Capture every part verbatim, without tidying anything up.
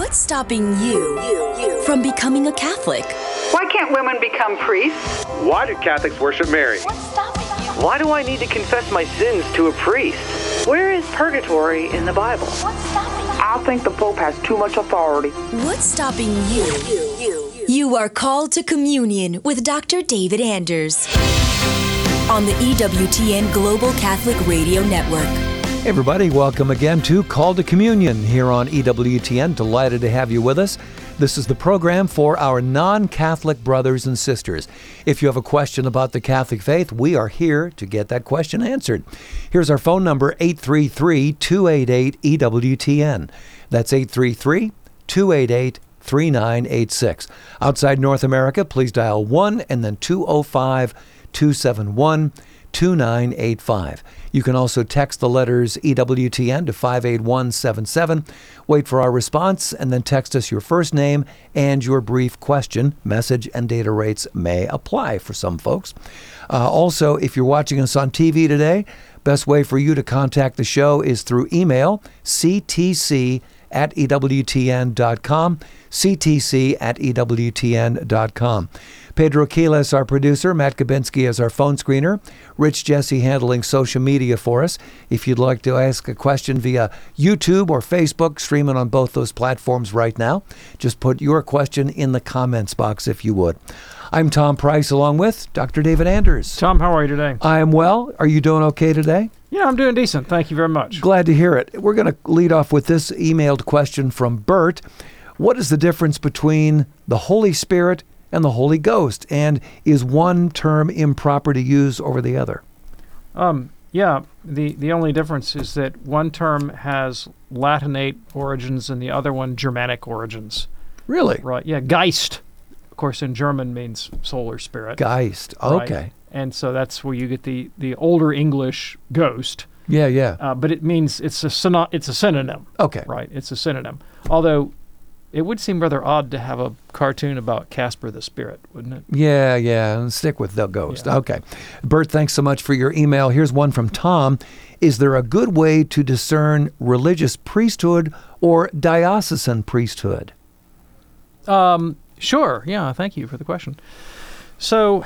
What's stopping you, you, you from becoming a Catholic? Why can't women become priests? Why do Catholics worship Mary? What's stopping you? Why do I need to confess my sins to a priest? Where is purgatory in the Bible? What's stopping you? I think the Pope has too much authority. What's stopping you? You, you, you. You are called to communion with Doctor David Anders on the E W T N Global Catholic Radio Network. Hey everybody, welcome again to Call to Communion here on E W T N. Delighted to have you with us. This is the program for our non-Catholic brothers and sisters. If you have a question about the Catholic faith, we are here to get that question answered. Here's our phone number, eight three three, two eight eight, E W T N. That's eight three three, two eight eight, three nine eight six. Outside North America, please dial one and then two oh five, two seven one, two nine eight five. You can also text the letters E W T N to five eight one seven seven. Wait for our response and then text us your first name and your brief question. Message and data rates may apply for some folks. Uh, also, if you're watching us on T V today, best way for you to contact the show is through email, c t c at e w t n dot com, c t c at e w t n dot com. Pedro Quiles, our producer, Matt Kabinski as our phone screener, Rich Jesse handling social media for us. If you'd like to ask a question via YouTube or Facebook, streaming on both those platforms right now, just put your question in the comments box if you would. I'm Tom Price along with Doctor David Anders. Tom, how are you today? I am well. Are you doing okay today? Yeah, I'm doing decent. Thank you very much. Glad to hear it. We're going to lead off with this emailed question from Bert. What is the difference between the Holy Spirit and the Holy Ghost? And is one term improper to use over the other? Um, yeah, the, the only difference is that one term has Latinate origins and the other one Germanic origins. Really? Right, yeah. Geist, of course, in German means soul or spirit. Geist, okay. Right? And so that's where you get the, the older English ghost. Yeah, yeah. Uh, but it means it's a syno- it's a synonym. Okay. Right, it's a synonym. Although it would seem rather odd to have a cartoon about Casper the Spirit, wouldn't it? Yeah, yeah. And stick with the ghost. Yeah. Okay. Bert, thanks so much for your email. Here's one from Tom. Is there a good way to discern religious priesthood or diocesan priesthood? Um, sure. Yeah, thank you for the question. So,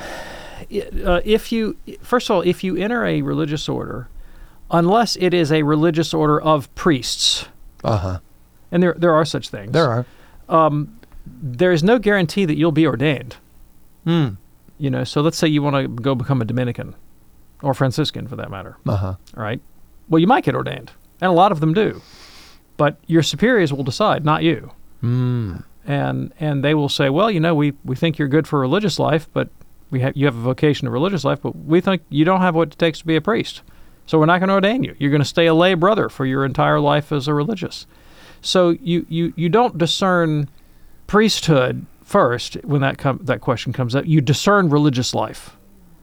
uh, if you, first of all, if you enter a religious order, unless it is a religious order of priests, uh-huh. and there there are such things. There are. Um, there is no guarantee that you'll be ordained. Hmm. You know, so let's say you want to go become a Dominican or Franciscan for that matter. Uh-huh. All right. Well, you might get ordained, and a lot of them do. But your superiors will decide, not you. Hmm. And and they will say, well, you know, we, we think you're good for religious life, but we have you have a vocation to religious life, but we think you don't have what it takes to be a priest. So we're not going to ordain you. You're going to stay a lay brother for your entire life as a religious. So you, you, you don't discern priesthood first when that com- that question comes up. You discern religious life.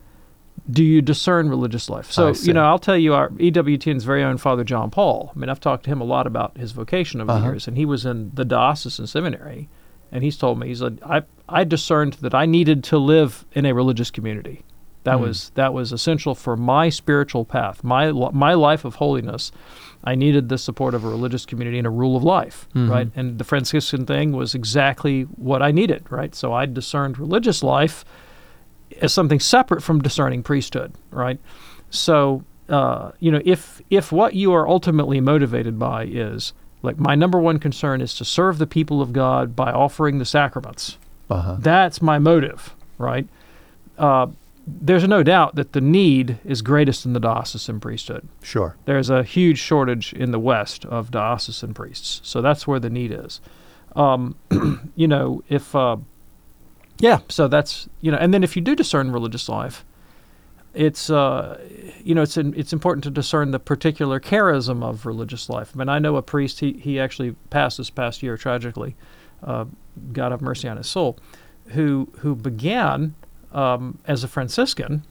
Do you discern religious life? So, you know, I'll tell you, our E W T N's very own Father John Paul, I mean, I've talked to him a lot about his vocation over uh-huh. the years, and he was in the diocesan seminary, and he's told me, he said, I, I discerned that I needed to live in a religious community. That mm. was that was essential for my spiritual path, my my life of holiness. I needed the support of a religious community and a rule of life, mm-hmm. right? And the Franciscan thing was exactly what I needed, right? So I discerned religious life as something separate from discerning priesthood, right? So, uh, you know, if if what you are ultimately motivated by is, like, my number one concern is to serve the people of God by offering the sacraments, uh-huh. that's my motive, right? Uh, there's no doubt that the need is greatest in the diocesan priesthood. Sure. There's a huge shortage in the West of diocesan priests, so that's where the need is. Um, you know, if... Uh, Yeah, so that's, you know, and then if you do discern religious life, it's, uh, you know, it's in, it's important to discern the particular charism of religious life. I mean, I know a priest, he, he actually passed this past year tragically, uh, God have mercy on his soul, who who began um, as a Franciscan,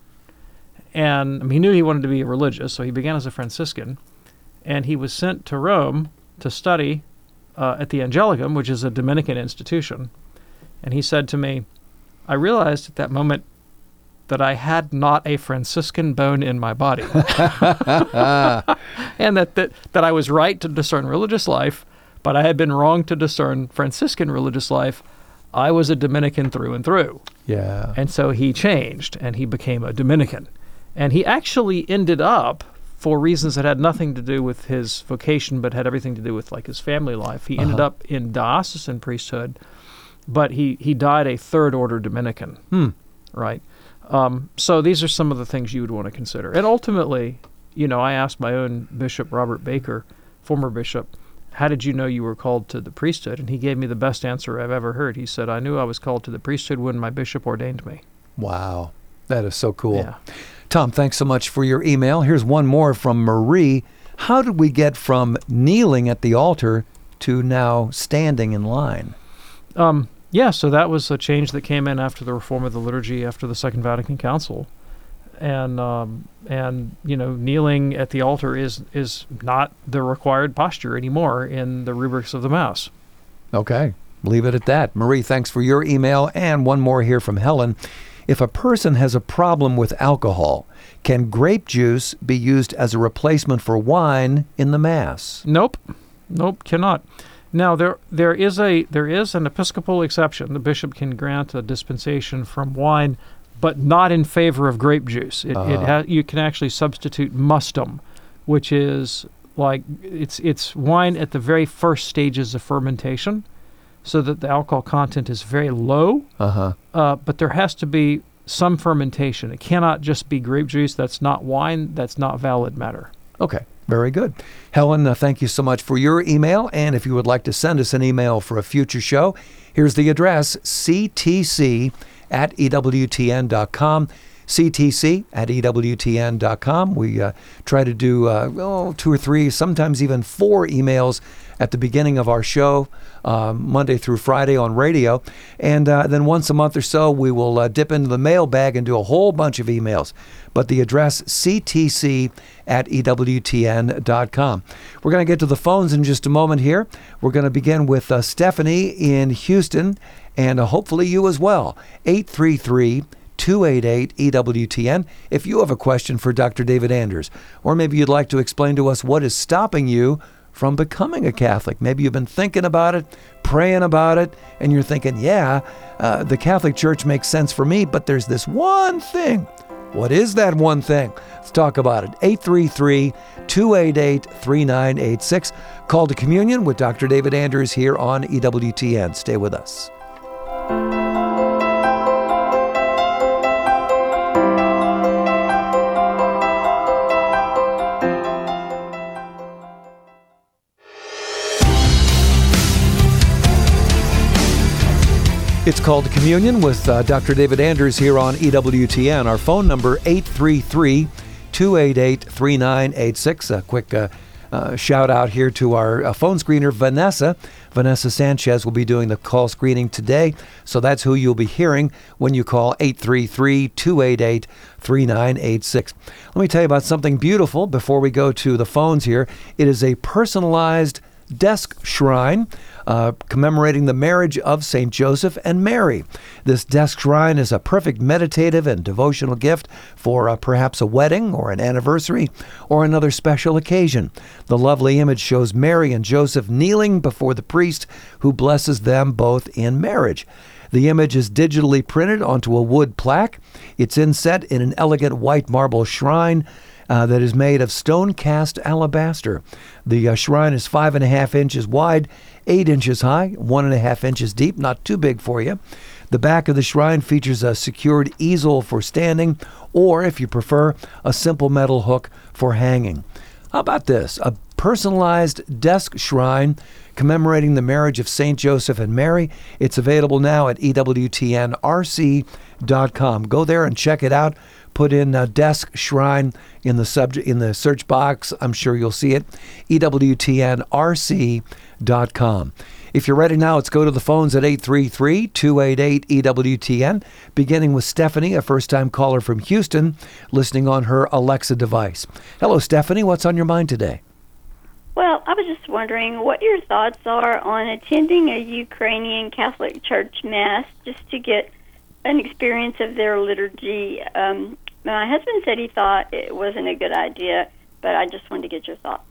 and I mean, he knew he wanted to be a religious, so he began as a Franciscan, and he was sent to Rome to study uh, at the Angelicum, which is a Dominican institution. And he said to me, I realized at that moment that I had not a Franciscan bone in my body. And that, that that I was right to discern religious life, but I had been wrong to discern Franciscan religious life. I was a Dominican through and through. Yeah. And so he changed, and he became a Dominican. And he actually ended up, for reasons that had nothing to do with his vocation, but had everything to do with like his family life, he uh-huh. ended up in diocesan priesthood, but he, he died a third-order Dominican. Hmm. Right? Um, so these are some of the things you would want to consider. And ultimately, you know, I asked my own Bishop Robert Baker, former bishop, how did you know you were called to the priesthood? And he gave me the best answer I've ever heard. He said, I knew I was called to the priesthood when my bishop ordained me. Wow. That is so cool. Yeah. Tom, thanks so much for your email. Here's one more from Marie. How did we get from kneeling at the altar to now standing in line? Um, yeah, so that was a change that came in after the reform of the liturgy after the Second Vatican Council. And, um, and you know, kneeling at the altar is is not the required posture anymore in the rubrics of the Mass. Okay, leave it at that. Marie, thanks for your email. And one more here from Helen. If a person has a problem with alcohol, can grape juice be used as a replacement for wine in the Mass? Nope. Nope, cannot. Now, there there is a there is an Episcopal exception. The bishop can grant a dispensation from wine, but not in favor of grape juice. It, Uh-huh. it ha- you can actually substitute mustum, which is like it's it's wine at the very first stages of fermentation, so that the alcohol content is very low. Uh-huh. Uh, but there has to be some fermentation. It cannot just be grape juice. That's not wine. That's not valid matter. Okay, very good. Helen, uh, thank you so much for your email. And if you would like to send us an email for a future show, here's the address, c t c at e w t n dot com. c t c at e w t n dot com. We uh, try to do uh, oh, two or three, sometimes even four emails at the beginning of our show, uh, Monday through Friday on radio. And uh, then once a month or so, we will uh, dip into the mailbag and do a whole bunch of emails. But the address, c t c at e w t n dot com. We're going to get to the phones in just a moment here. We're going to begin with uh, Stephanie in Houston, and uh, hopefully you as well. eight three three, two eight eight, E W T N if you have a question for Doctor David Anders. Or maybe you'd like to explain to us what is stopping you from becoming a Catholic. Maybe you've been thinking about it, praying about it, and you're thinking, yeah, uh, the Catholic Church makes sense for me, but there's this one thing. What is that one thing? Let's talk about it. eight three three, two eight eight, three nine eight six. Call to Communion with Doctor David Anders here on E W T N. Stay with us. It's Called to Communion with uh, Doctor David Anders here on E W T N. Our phone number, eight three three, two eight eight, three nine eight six. A quick uh, uh, shout out here to our uh, phone screener, Vanessa. Vanessa Sanchez will be doing the call screening today. So that's who you'll be hearing when you call eight three three, two eight eight, three nine eight six. Let me tell you about something beautiful before we go to the phones here. It is a personalized desk shrine uh, commemorating the marriage of Saint Joseph and Mary. This desk shrine is a perfect meditative and devotional gift for uh, perhaps a wedding or an anniversary or another special occasion. The lovely image shows Mary and Joseph kneeling before the priest who blesses them both in marriage. The image is digitally printed onto a wood plaque. It's inset in an elegant white marble shrine Uh, that is made of stone-cast alabaster. The uh, shrine is five and a half inches wide, eight inches high, one and a half inches deep, not too big for you. The back of the shrine features a secured easel for standing, or if you prefer, a simple metal hook for hanging. How about this? A personalized desk shrine commemorating the marriage of Saint Joseph and Mary. It's available now at E W T N R C dot com. Go there and check it out. Put in uh, desk shrine in the subject in the search box. I'm sure you'll see it. E W T N R C dot com. If you're ready now, let's go to the phones at eight three three, two eight eight, E W T N, beginning with Stephanie, a first-time caller from Houston, listening on her Alexa device. Hello, Stephanie. What's on your mind today? Well, I was just wondering what your thoughts are on attending a Ukrainian Catholic Church Mass just to get an experience of their liturgy. Um, my husband said he thought it wasn't a good idea, but I just wanted to get your thoughts.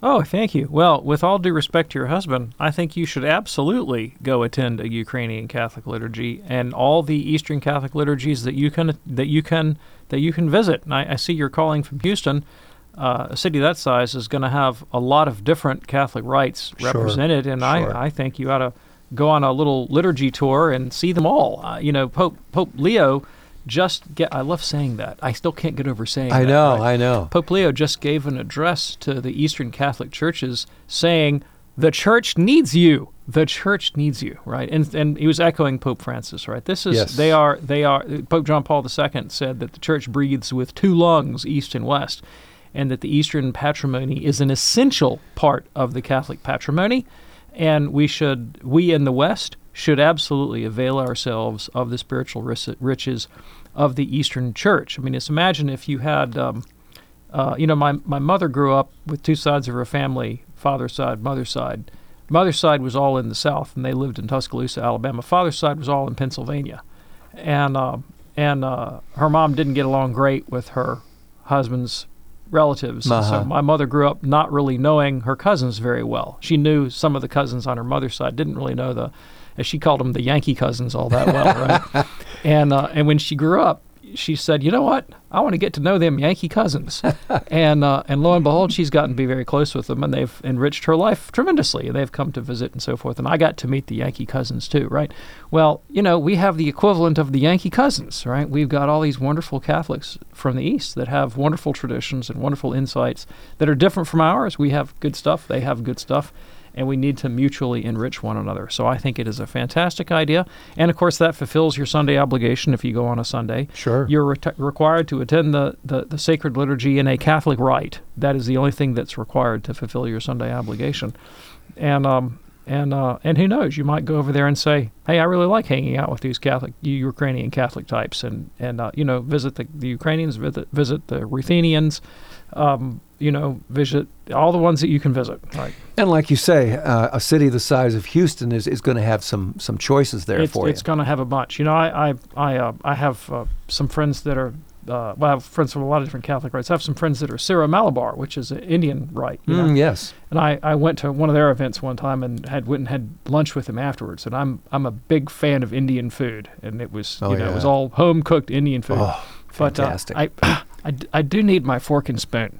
Oh, thank you. Well, with all due respect to your husband, I think you should absolutely go attend a Ukrainian Catholic liturgy and all the Eastern Catholic liturgies that you can that you can that you can visit. And I, I see you're calling from Houston. Uh, a city that size is going to have a lot of different Catholic rites Sure, represented, and sure. I, I think you ought to go on a little liturgy tour and see them all. Uh, you know, Pope Pope Leo just get. I love saying that. I still can't get over saying I that. know, right? I know. Pope Leo just gave an address to the Eastern Catholic churches saying, the church needs you. The church needs you, right? And and he was echoing Pope Francis, right? This is Yes. they are they are Pope John Paul the Second said that the church breathes with two lungs, east and west, and that the Eastern patrimony is an essential part of the Catholic patrimony, and we should we in the West should absolutely avail ourselves of the spiritual ris- riches of the Eastern Church. I mean, just imagine if you had, um, uh, you know, my my mother grew up with two sides of her family, father's side, mother's side. Mother's side was all in the South, and they lived in Tuscaloosa, Alabama. Father's side was all in Pennsylvania, and uh, and uh, her mom didn't get along great with her husband's relatives. Uh-huh. So my mother grew up not really knowing her cousins very well. She knew some of the cousins on her mother's side, didn't really know the, as she called them, the Yankee cousins all that well, right? And uh, and when she grew up, she said, you know what? I want to get to know them Yankee cousins. and uh, and lo and behold, she's gotten to be very close with them, and they've enriched her life tremendously. And they've come to visit and so forth. And I got to meet the Yankee cousins too, right? Well, you know, we have the equivalent of the Yankee cousins, right? We've got all these wonderful Catholics from the East that have wonderful traditions and wonderful insights that are different from ours. We have good stuff. They have good stuff. And we need to mutually enrich one another. So I think it is a fantastic idea. And, of course, that fulfills your Sunday obligation if you go on a Sunday. Sure. You're re- required to attend the, the, the sacred liturgy in a Catholic rite. That is the only thing that's required to fulfill your Sunday obligation. And um, and uh, and who knows, you might go over there and say, hey, I really like hanging out with these Catholic, Ukrainian Catholic types, and, and uh, you know, visit the, the Ukrainians, visit, visit the Ruthenians, um, you know, visit all the ones that you can visit. Right. And like you say, uh, a city the size of Houston is, is going to have some some choices there it's, for It's you. going to have a bunch. You know, I I I, uh, I have uh, some friends that are, uh, well, I have friends from a lot of different Catholic rites. I have some friends that are Syro-Malabar, which is an Indian rite. You know? Mm, yes. And I, I went to one of their events one time and had went and had lunch with them afterwards. And I'm I'm a big fan of Indian food, and it was Oh, you know yeah. it was all home cooked Indian food. Oh, but uh, fantastic. I, I d- I do need my fork and spoon.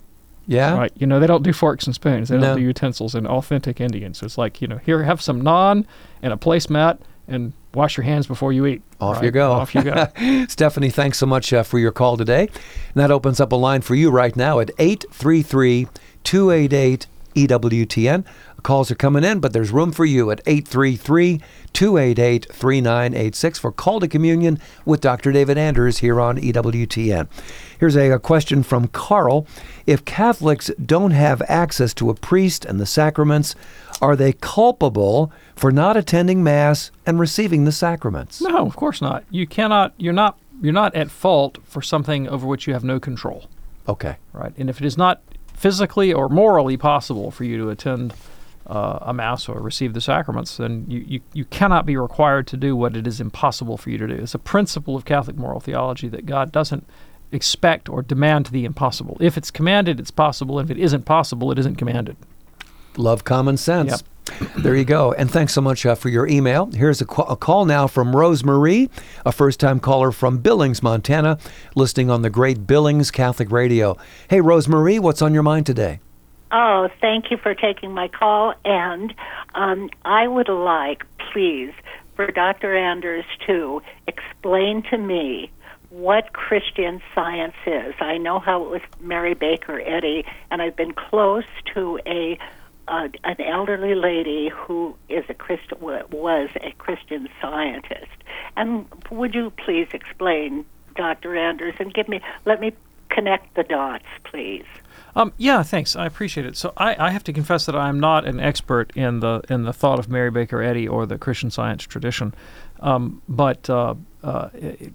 Yeah? Right. You know, they don't do forks and spoons. They No. don't do utensils in authentic Indian. So it's like, you know, here, have some naan and a placemat and wash your hands before you eat. Off right? you go. Off you go. Stephanie, thanks so much uh, for your call today. And that opens up a line for you right now at eight three three, two eight eight, E W T N. Calls are coming in, but there's room for you at eight three three, two eight eight, three nine eight six for Call to Communion with Doctor David Anders here on E W T N. Here's a, a question from Carl. If Catholics don't have access to a priest and the sacraments, are they culpable for not attending Mass and receiving the sacraments? No, of course not. You cannot, you're not, you're not at fault for something over which you have no control. Okay. Right. And if it is not physically or morally possible for you to attend uh, a Mass or receive the sacraments, then you, you, you cannot be required to do what it is impossible for you to do. It's a principle of Catholic moral theology that God doesn't expect or demand the impossible. If it's commanded, it's possible. If it isn't possible, it isn't commanded. Love common sense. Yep. There you go. And thanks so much uh, for your email. Here's a, qu- a call now from Rose Marie, a first-time caller from Billings, Montana, listening on the great Billings Catholic Radio. Hey, Rose Marie, what's on your mind today? Oh, thank you for taking my call. And um, I would like, please, for Doctor Anders to explain to me what Christian Science is. I know how it was Mary Baker Eddy, and I've been close to a uh, an elderly lady who is a Christ- was a Christian Scientist. And would you please explain, Doctor Anders, and give me let me connect the dots, please. Um, yeah, thanks. I appreciate it. So I, I have to confess that I'm not an expert in the in the thought of Mary Baker Eddy or the Christian Science tradition, um, but uh, uh, it,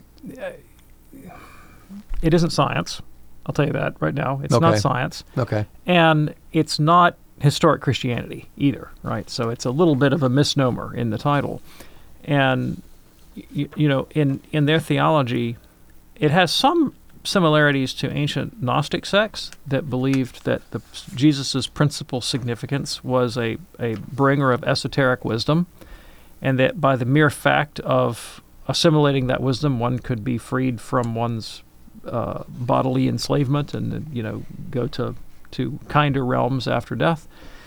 it isn't science. I'll tell you that right now. It's Okay. not science, Okay. and it's not historic Christianity either, right? So it's a little bit of a misnomer in the title, and you, you know, in in their theology, it has some similarities to ancient Gnostic sects that believed that the, Jesus' principal significance was a, a bringer of esoteric wisdom, and that by the mere fact of assimilating that wisdom, one could be freed from one's uh, bodily enslavement and, you know, go to, to kinder realms after death.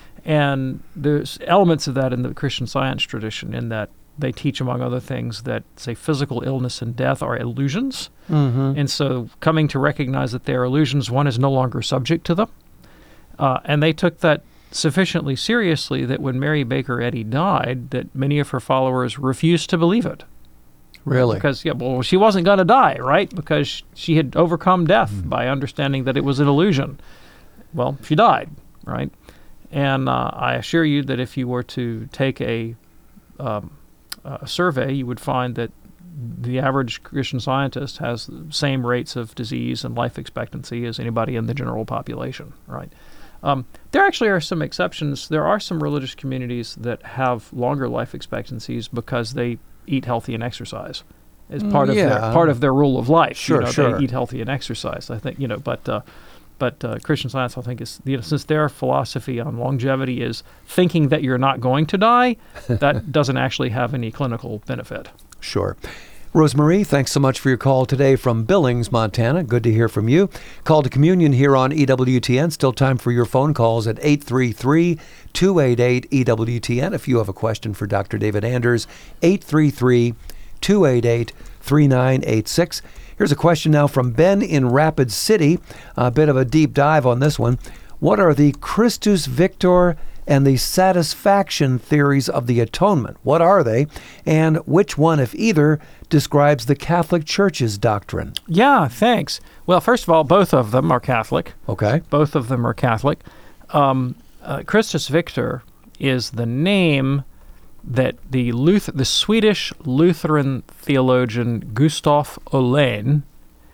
And there's elements of that in the Christian Science tradition, in that they teach, among other things, that, say, physical illness and death are illusions. Mm-hmm. And so coming to recognize that they are illusions, one is no longer subject to them. Uh, and they took that sufficiently seriously that when Mary Baker Eddy died, that many of her followers refused to believe it. Really? Because, yeah, well, she wasn't going to die, right? Because she had overcome death mm-hmm. by understanding that it was an illusion. Well, she died, right? And uh, I assure you that if you were to take a... Um, a survey, you would find that the average Christian Scientist has the same rates of disease and life expectancy as anybody in the general population, right? Um, there actually are some exceptions. There are some religious communities that have longer life expectancies because they eat healthy and exercise as part of yeah. their part of their rule of life. Sure, you know, sure. They eat healthy and exercise. I think, you know, but uh, but uh, Christian Science, I think, is, you know, since their philosophy on longevity is thinking that you're not going to die, that doesn't actually have any clinical benefit. Sure. Rosemarie, thanks so much for your call today from Billings, Montana. Good to hear from you. Call to Communion here on E W T N. Still time for your phone calls at eight three three, two eight eight, E W T N. If you have a question for Doctor David Anders, eight three three, two eight eight, three nine eight six. Here's a question now from Ben in Rapid City. A bit of a deep dive on this one. What are the Christus Victor and the satisfaction theories of the atonement? What are they? And which one, if either, describes the Catholic Church's doctrine? Yeah, thanks. Well, first of all, both of them are Catholic. Okay. Both of them are Catholic. Um, uh, Christus Victor is the name that the Luth- the Swedish Lutheran theologian Gustav Ollén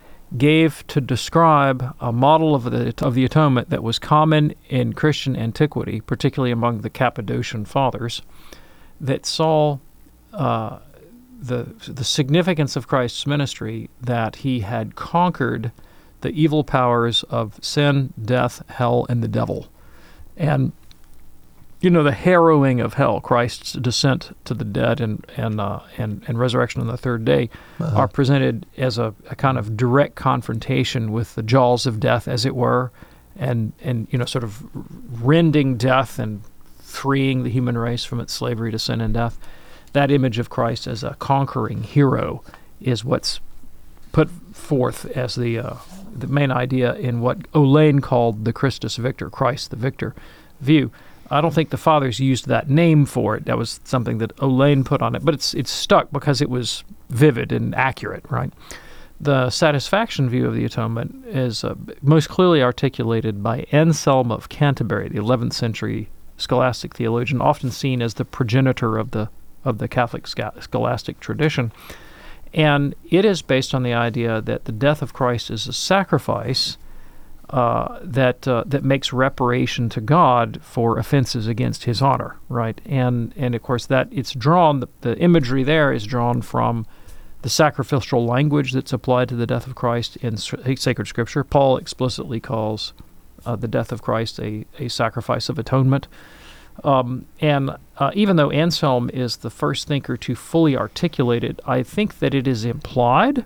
gave to describe a model of the of the atonement that was common in Christian antiquity, particularly among the Cappadocian fathers, that saw uh, the the significance of Christ's ministry, that he had conquered the evil powers of sin, death, hell, and the devil. And you know, the harrowing of hell, Christ's descent to the dead and and uh, and, and resurrection on the third day, uh-huh. are presented as a, a kind of direct confrontation with the jaws of death, as it were, and and you know, sort of rending death and freeing the human race from its slavery to sin and death. That image of Christ as a conquering hero is what's put forth as the uh, the main idea in what Ollén called the Christus Victor, Christ the Victor view. I don't think the fathers used that name for it. That was something that Ollén put on it, but it's it's stuck because it was vivid and accurate, right? The satisfaction view of the atonement is uh, most clearly articulated by Anselm of Canterbury, the eleventh century scholastic theologian, often seen as the progenitor of the of the Catholic scholastic tradition. And it is based on the idea that the death of Christ is a sacrifice Uh, that uh, that makes reparation to God for offenses against His honor, right? And and of course that it's drawn, the, the imagery there is drawn from the sacrificial language that's applied to the death of Christ in sacred Scripture. Paul explicitly calls uh, the death of Christ a, a sacrifice of atonement. Um, and uh, even though Anselm is the first thinker to fully articulate it, I think that it is implied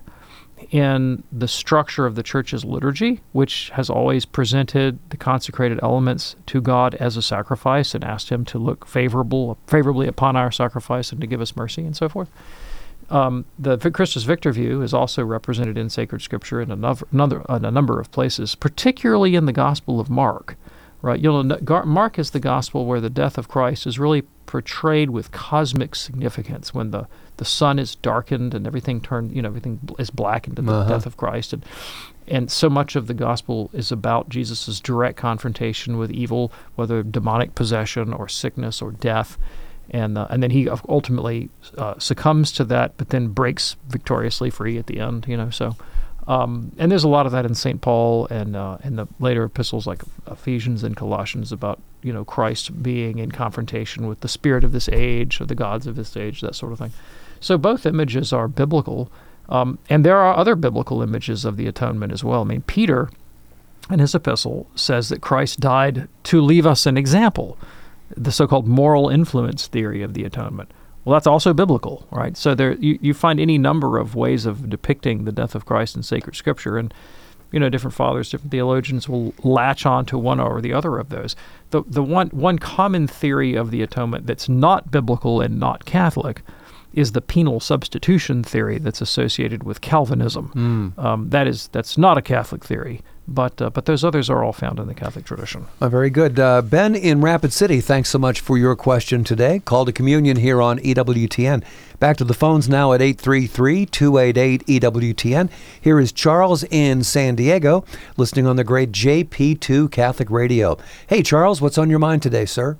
in the structure of the Church's liturgy, which has always presented the consecrated elements to God as a sacrifice and asked Him to look favorable, favorably upon our sacrifice and to give us mercy and so forth. Um, the Christus Victor view is also represented in sacred Scripture in a number, in a number of places, particularly in the Gospel of Mark. Right, you know, Mark is the gospel where the death of Christ is really portrayed with cosmic significance, when the, the sun is darkened and everything turned, you know, everything is blackened in the uh-huh. death of Christ, and and so much of the gospel is about Jesus' direct confrontation with evil, whether demonic possession or sickness or death, and uh, and then he ultimately uh, succumbs to that, but then breaks victoriously free at the end, you know, so. Um, and there's a lot of that in Saint Paul and uh, in the later epistles like Ephesians and Colossians about, you know, Christ being in confrontation with the spirit of this age or the gods of this age, that sort of thing. So both images are biblical, Um, and there are other biblical images of the atonement as well. I mean, Peter, in his epistle, says that Christ died to leave us an example, the so-called moral influence theory of the atonement. Well, that's also biblical, right? So there, you, you find any number of ways of depicting the death of Christ in sacred Scripture, and you know, different fathers, different theologians will latch on to one or the other of those. The the one one common theory of the atonement that's not biblical and not Catholic is the penal substitution theory that's associated with Calvinism. Mm. Um, that is that's not a Catholic theory, but uh, but those others are all found in the Catholic tradition. Uh, very good. Uh, Ben in Rapid City, thanks so much for your question today. Call to Communion here on E W T N. Back to the phones now at eight three three, two eight eight, E W T N. Here is Charles in San Diego, listening on the great J P two Catholic Radio. Hey, Charles, what's on your mind today, sir?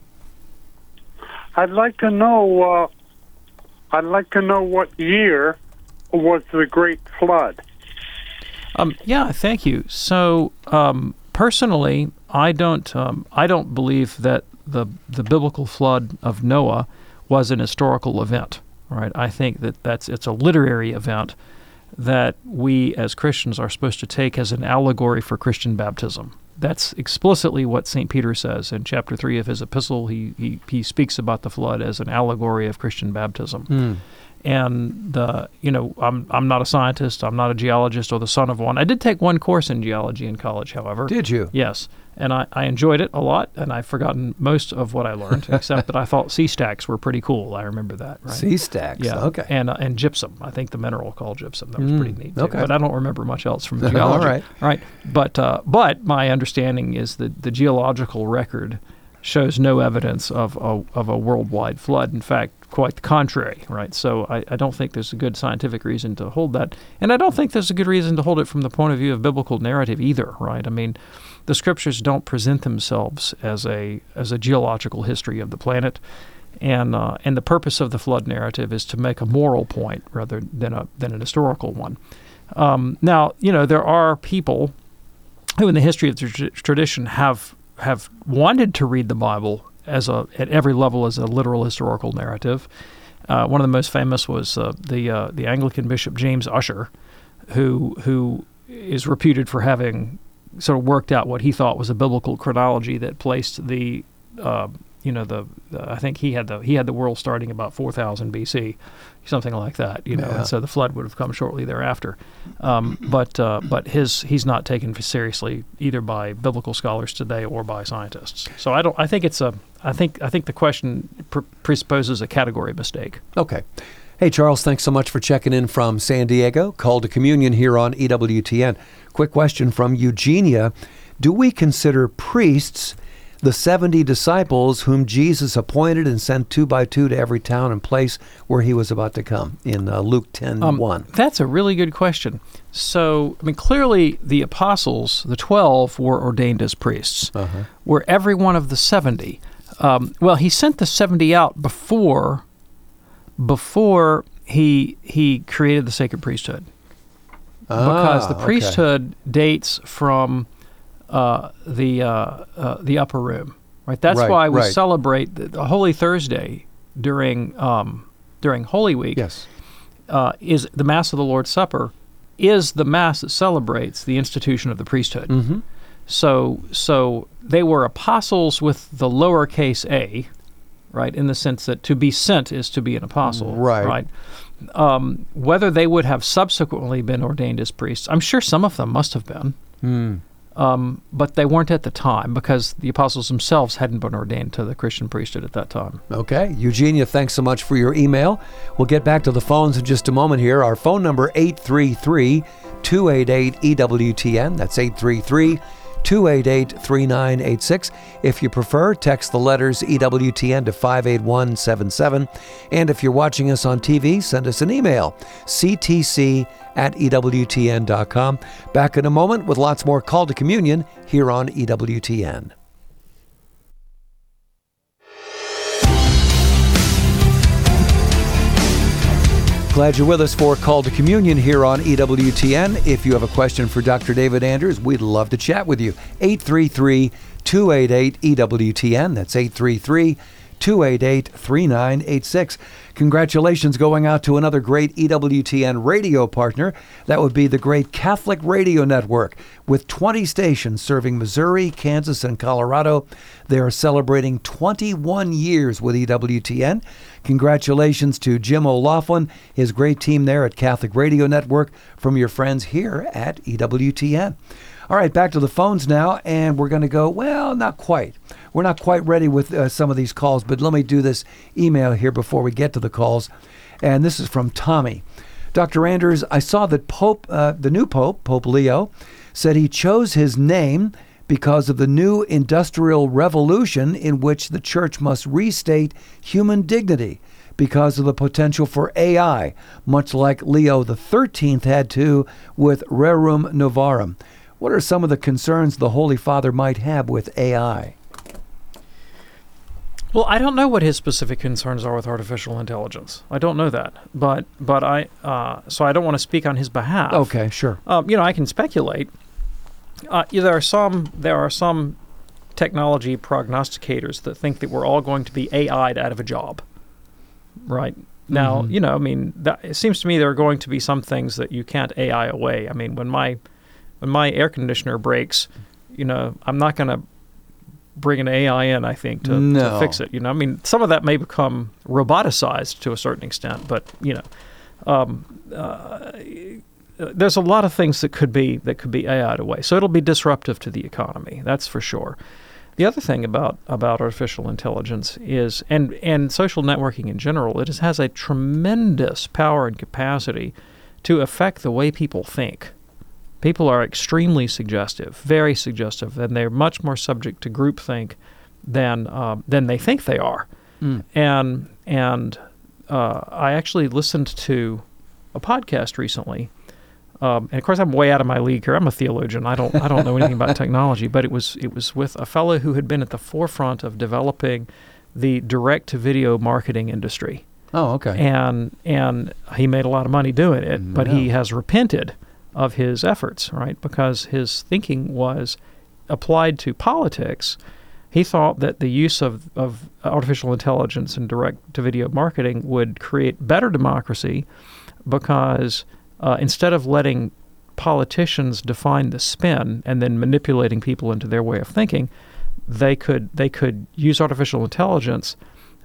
I'd like to know... Uh I'd like to know what year was the Great Flood. Um, yeah, thank you. So, um, personally, I don't, um, I don't believe that the the biblical flood of Noah was an historical event. Right? I think that that's it's a literary event that we as Christians are supposed to take as an allegory for Christian baptism. That's explicitly what Saint Peter says in chapter three of his epistle. He he, he speaks about the flood as an allegory of Christian baptism. Mm. And the you know I'm I'm not a scientist. I'm not a geologist or the son of one. I did take one course in geology in college, however. Did you? Yes. And I, I enjoyed it a lot, and I've forgotten most of what I learned, except that I thought sea stacks were pretty cool. I remember that. Right? Sea stacks, yeah. Okay. And uh, and gypsum. I think the mineral called gypsum. That was mm, pretty neat, too. Okay. But I don't remember much else from geology. All right. Right. But, uh, but my understanding is that the geological record shows no evidence of a, of a worldwide flood. In fact, quite the contrary, right? So I, I don't think there's a good scientific reason to hold that. And I don't think there's a good reason to hold it from the point of view of biblical narrative either, right? I mean, the Scriptures don't present themselves as a as a geological history of the planet, and uh, and the purpose of the flood narrative is to make a moral point rather than a than an historical one. Um, now, you know, there are people who, in the history of the tr- tradition, have have wanted to read the Bible as a at every level as a literal historical narrative. Uh, one of the most famous was uh, the uh, the Anglican Bishop James Ussher, who who is reputed for having sort of worked out what he thought was a biblical chronology that placed the, uh, you know, the, the I think he had the he had the world starting about four thousand B C, something like that, you know, yeah. And so the flood would have come shortly thereafter. Um, but uh, but his he's not taken seriously either by biblical scholars today or by scientists. So I don't I think it's a I think I think the question pre- presupposes a category mistake. Okay. Hey, Charles, thanks so much for checking in from San Diego. Call to Communion here on E W T N. Quick question from Eugenia. Do we consider priests the seventy disciples whom Jesus appointed and sent two by two to every town and place where he was about to come in uh, Luke ten one? Um, that's a really good question. So, I mean, clearly the apostles, the twelve, were ordained as priests. Uh-huh. Were every one of the seventy? Um, well, he sent the seventy out before... before he he created the sacred priesthood. Ah, because the priesthood okay. dates from uh, the uh, uh, the upper room, right? That's right, why we right. celebrate the, the Holy Thursday during um, during Holy Week. Yes, uh, is the Mass of the Lord's Supper is the Mass that celebrates the institution of the priesthood. Mm-hmm. So so they were apostles with the lowercase a. Right, in the sense that to be sent is to be an apostle. Right. Right. Um, whether they would have subsequently been ordained as priests, I'm sure some of them must have been, mm. um, but they weren't at the time because the apostles themselves hadn't been ordained to the Christian priesthood at that time. Okay. Eugenia, thanks so much for your email. We'll get back to the phones in just a moment here. Our phone number, eight three three, two eight eight, E W T N. That's eight three three, two eight eight, three nine eight six. If you prefer, text the letters E W T N to five eight one seven seven. And if you're watching us on T V, send us an email, c t c at e w t n dot com. Back in a moment with lots more Call to Communion here on E W T N. Glad you're with us for Call to Communion here on E W T N. If you have a question for Doctor David Anders, we'd love to chat with you. eight three three, two eight eight, E W T N. That's eight three three, two eight eight, three nine eight six. Congratulations going out to another great E W T N radio partner. That would be the great Catholic Radio Network. With twenty stations serving Missouri, Kansas, and Colorado, they are celebrating twenty-one years with E W T N. Congratulations to Jim O'Laughlin, his great team there at Catholic Radio Network, from your friends here at E W T N. All right, back to the phones now, and we're going to go, well, not quite. We're not quite ready with uh, some of these calls, but let me do this email here before we get to the calls. And this is from Tommy. Doctor Anders, I saw that Pope, uh, the new Pope, Pope Leo, said he chose his name because of the new industrial revolution in which the church must restate human dignity because of the potential for A I, much like Leo the thirteenth had to with Rerum Novarum. What are some of the concerns the Holy Father might have with A I? Well, I don't know what his specific concerns are with artificial intelligence. I don't know that, but but I uh, so I don't want to speak on his behalf. Okay, sure. Um, you know, I can speculate. Uh, there are some there are some technology prognosticators that think that we're all going to be A I'd out of a job. Right now, Mhm. you know, I mean, that, it seems to me there are going to be some things that you can't A I away. I mean, when my when my air conditioner breaks, you know, I'm not going to bring an A I in, I think, to, No. to fix it. You know, I mean, some of that may become roboticized to a certain extent, but you know, um, uh, there's a lot of things that could be that could be A I'd away. So it'll be disruptive to the economy. That's for sure. The other thing about, about artificial intelligence is, and, and social networking in general, it is, has a tremendous power and capacity to affect the way people think. People are extremely suggestive, very suggestive, and they're much more subject to groupthink than um, than they think they are. Mm. And and uh, I actually listened to a podcast recently. Um, and of course, I'm way out of my league here. I'm a theologian. I don't I don't know anything about technology, but it was it was with a fellow who had been at the forefront of developing the direct-to-video marketing industry. Oh, okay. And and he made a lot of money doing it, Mm, but yeah. he has repented of his efforts, right? Because his thinking was applied to politics. He thought that the use of, of artificial intelligence and direct-to-video marketing would create better democracy because uh, instead of letting politicians define the spin and then manipulating people into their way of thinking, they could they could use artificial intelligence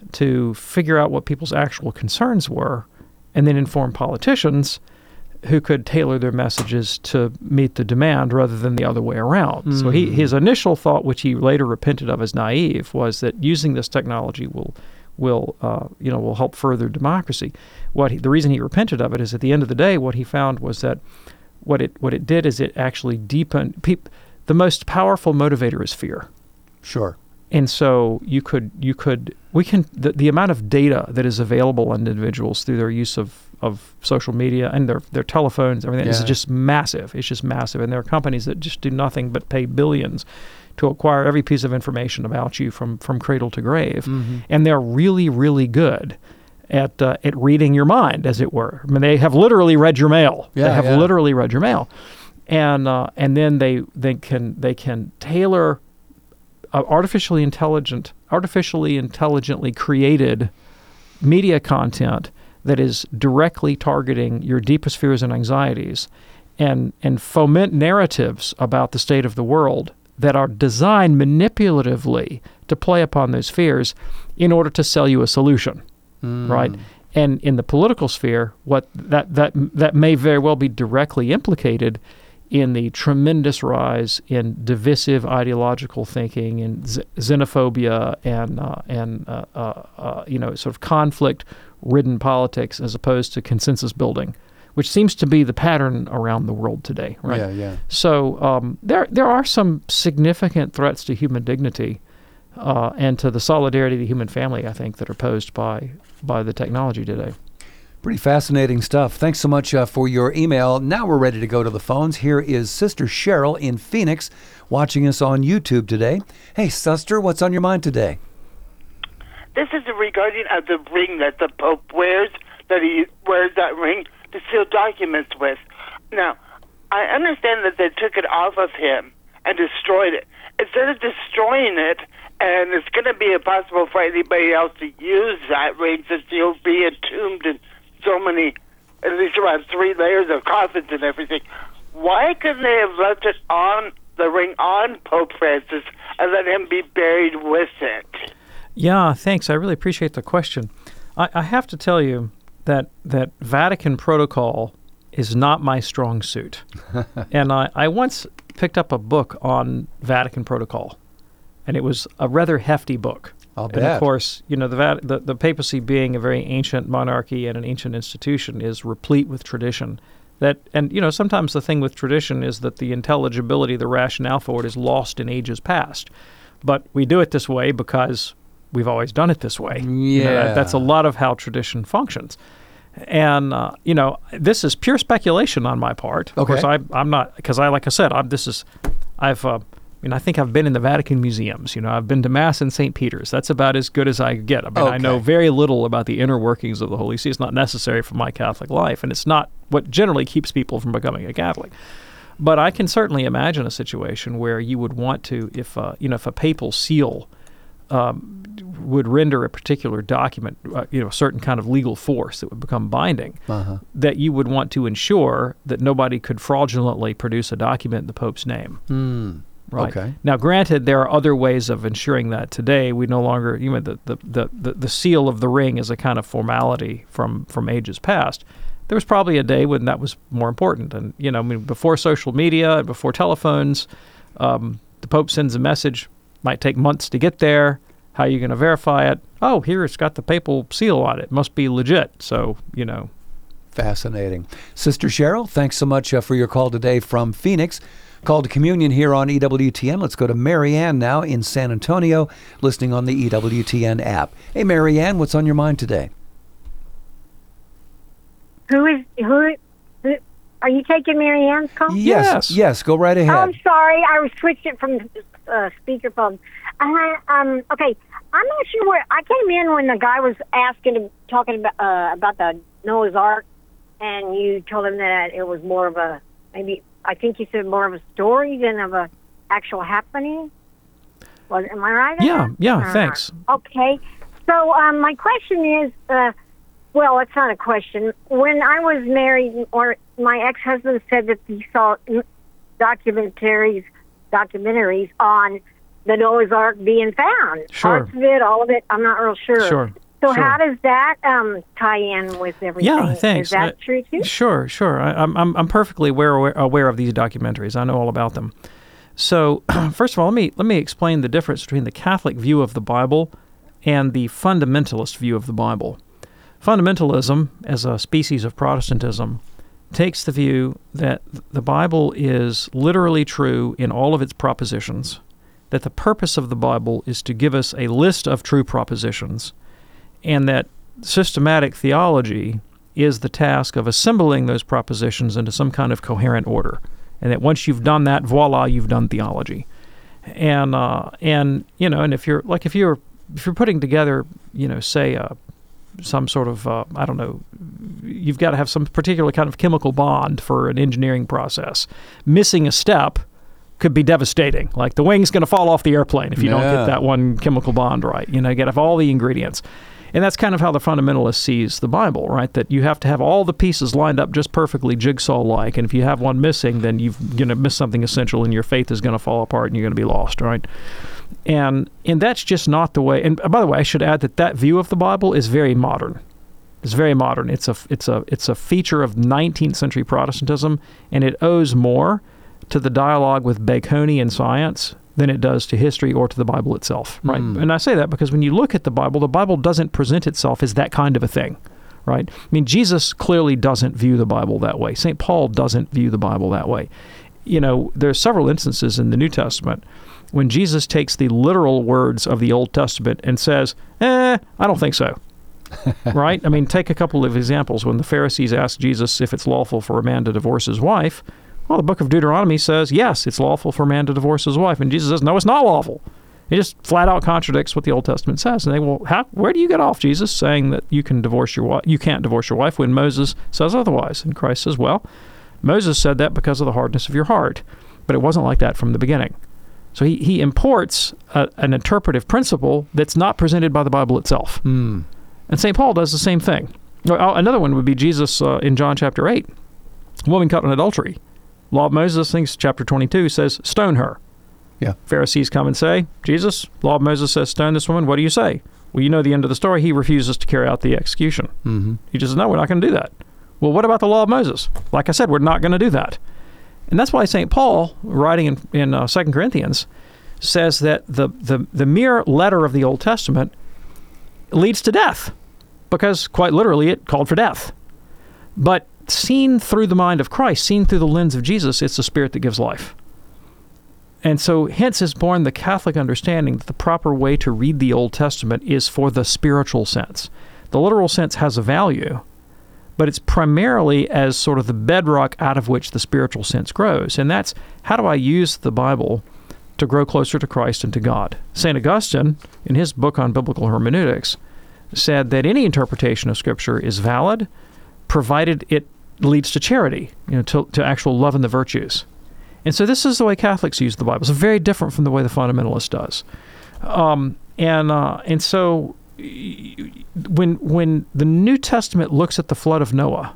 to figure out what people's actual concerns were and then inform politicians who could tailor their messages to meet the demand rather than the other way around. Mm. So he, his initial thought, which he later repented of as naive, was that using this technology will will uh, you know will help further democracy. What he, the reason he repented of it is at the end of the day, what he found was that what it what it did is it actually deepened. Peop, the most powerful motivator is fear. Sure. And so you could you could we can the, the amount of data that is available on individuals through their use of, of social media and their their telephones, everything Yeah. is just massive. It's just massive, and there are companies that just do nothing but pay billions to acquire every piece of information about you from, from cradle to grave, Mm-hmm. and they're really really good at uh, at reading your mind, as it were. I mean, they have literally read your mail. Yeah, they have yeah. literally read your mail, and uh, and then they they can they can tailor Uh, artificially intelligent, artificially intelligently created media content that is directly targeting your deepest fears and anxieties, and and foment narratives about the state of the world that are designed manipulatively to play upon those fears in order to sell you a solution, Mm. right? And in the political sphere, what that that that may very well be directly implicated in the tremendous rise in divisive ideological thinking and z- xenophobia and uh, and uh, uh, uh, you know sort of conflict-ridden politics as opposed to consensus building, which seems to be the pattern around the world today, right? Yeah, yeah. So um, there there are some significant threats to human dignity uh, and to the solidarity of the human family, I think, that are posed by by the technology today. Pretty fascinating stuff. Thanks so much uh, for your email. Now we're ready to go to the phones. Here is Sister Cheryl in Phoenix watching us on YouTube today. Hey, Sister, what's on your mind today? This is regarding of the ring that the Pope wears, that he wears that ring to seal documents with. Now, I understand that they took it off of him and destroyed it. instead of destroying it, and it's going to be impossible for anybody else to use that ring since you'll be entombed in so many, at least around three layers of coffins and everything. Why couldn't they have left it on, the ring on Pope Francis, and let him be buried with it? Yeah, thanks. I really appreciate the question. I, I have to tell you that that Vatican protocol is not my strong suit. And I, I once picked up a book on Vatican protocol, and it was a rather hefty book. I'll and bet. of course, you know, the, Vat- the the papacy being a very ancient monarchy and an ancient institution is replete with tradition. That and you know, sometimes the thing with tradition is that the intelligibility, the rationale for it is lost in ages past. But we do it this way because we've always done it this way. Yeah. You know, that, that's a lot of how tradition functions. And, uh, you know, this is pure speculation on my part. Of Okay. course, I, I'm not, because I, like I said, I'm, this is, I've, uh, I mean, I think I've been in the Vatican museums. You know, I've been to Mass in Saint Peter's. That's about as good as I get. I mean, I know Okay. very little about the inner workings of the Holy See. It's not necessary for my Catholic life, and it's not what generally keeps people from becoming a Catholic. But I can certainly imagine a situation where you would want to, if, uh, you know, if a papal seal um, would render a particular document, uh, you know, a certain kind of legal force that would become binding, Uh-huh. that you would want to ensure that nobody could fraudulently produce a document in the Pope's name. Mm. Right. Okay. Now, granted, there are other ways of ensuring that today. We no longer, you know, the, the, the, the, the seal of the ring is a kind of formality from, from ages past. There was probably a day when that was more important. And, you know, I mean, before social media and before telephones, um, the Pope sends a message, might take months to get there. How are you going to verify it? Oh, here it's got the papal seal on it. Must be legit. So, you know. Fascinating. Sister Cheryl, thanks so much uh, for your call today from Phoenix. Call to Communion here on E W T N. Let's go to Mary Ann now in San Antonio, listening on the E W T N app. Hey, Mary Ann, what's on your mind today? Who is who? who are you taking Mary Ann's call? Yes, yes, yes, go right ahead. Oh, I'm sorry, I was switched it from uh, speakerphone. Uh, um, okay, I'm not sure where I came in when the guy was asking, talking about uh, about the Noah's Ark, and you told him that it was more of a maybe. I think you said more of a story than of a actual happening. Was am I right? Yeah, yeah. Uh, Thanks. Okay, so um, my question is. Uh, Well, it's not a question. When I was married, or my ex-husband said that he saw documentaries, documentaries on the Noah's Ark being found. Sure. Parts of it, all of it. I'm not real sure. Sure. So sure. how does that um, tie in with everything? Yeah, thanks. Is that Uh, true too? Sure, sure. I, I'm I'm I'm perfectly aware, aware aware of these documentaries. I know all about them. So, first of all, let me let me explain the difference between the Catholic view of the Bible and the fundamentalist view of the Bible. Fundamentalism, as a species of Protestantism, takes the view that the Bible is literally true in all of its propositions, that the purpose of the Bible is to give us a list of true propositions, and that systematic theology is the task of assembling those propositions into some kind of coherent order, and that once you've done that, voila, you've done theology. And uh, and you know, and if you're like if you're if you're putting together, you know, say a some sort of, uh, I don't know, you've got to have some particular kind of chemical bond for an engineering process. Missing a step could be devastating. Like the wing's going to fall off the airplane if you Yeah. don't get that one chemical bond right. You know, you got to have all the ingredients. And that's kind of how the fundamentalist sees the Bible, right? That you have to have all the pieces lined up just perfectly jigsaw-like. And if you have one missing, then you've going to miss something essential and your faith is going to fall apart and you're going to be lost, right? And and that's just not the way. And by the way, I should add that that view of the Bible is very modern. It's very modern. It's a it's a it's a feature of nineteenth century Protestantism, and it owes more to the dialogue with Baconian science than it does to history or to the Bible itself, right? Mm. And I say that because when you look at the Bible, the Bible doesn't present itself as that kind of a thing, right? I mean, Jesus clearly doesn't view the Bible that way. Saint Paul doesn't view the Bible that way. You know, there are several instances in the New Testament when Jesus takes the literal words of the Old Testament and says, eh, I don't think so. Right? I mean, take a couple of examples. When the Pharisees asked Jesus if it's lawful for a man to divorce his wife, well, the book of Deuteronomy says, yes, it's lawful for a man to divorce his wife. And Jesus says, no, it's not lawful. It just flat out contradicts what the Old Testament says. And they, well, how, where do you get off, Jesus, saying that you can divorce your wife, you can't divorce your wife when Moses says otherwise? And Christ says, well, Moses said that because of the hardness of your heart, but it wasn't like that from the beginning. So he, he imports a, an interpretive principle that's not presented by the Bible itself. Mm. And Saint Paul does the same thing. Another one would be Jesus uh, in John chapter eight. Woman caught in adultery. Law of Moses, I think it's chapter twenty-two, says, stone her. Yeah. Pharisees come and say, Jesus, law of Moses says, stone this woman. What do you say? Well, you know the end of the story. He refuses to carry out the execution. Mm-hmm. He just says, no, we're not going to do that. Well, what about the law of Moses? Like I said, we're not going to do that. And that's why Saint Paul, writing in, in uh, Second Corinthians, says that the, the, the mere letter of the Old Testament leads to death, because quite literally it called for death. But seen through the mind of Christ, seen through the lens of Jesus, it's the Spirit that gives life. And so hence is born the Catholic understanding that the proper way to read the Old Testament is for the spiritual sense. The literal sense has a value, but it's primarily as sort of the bedrock out of which the spiritual sense grows. And that's, how do I use the Bible to grow closer to Christ and to God? Saint Augustine, in his book on biblical hermeneutics, said that any interpretation of Scripture is valid, provided it leads to charity, you know, to, to actual love and the virtues. And so this is the way Catholics use the Bible. It's very different from the way the fundamentalist does. Um, and uh, and so when when the New Testament looks at the flood of Noah,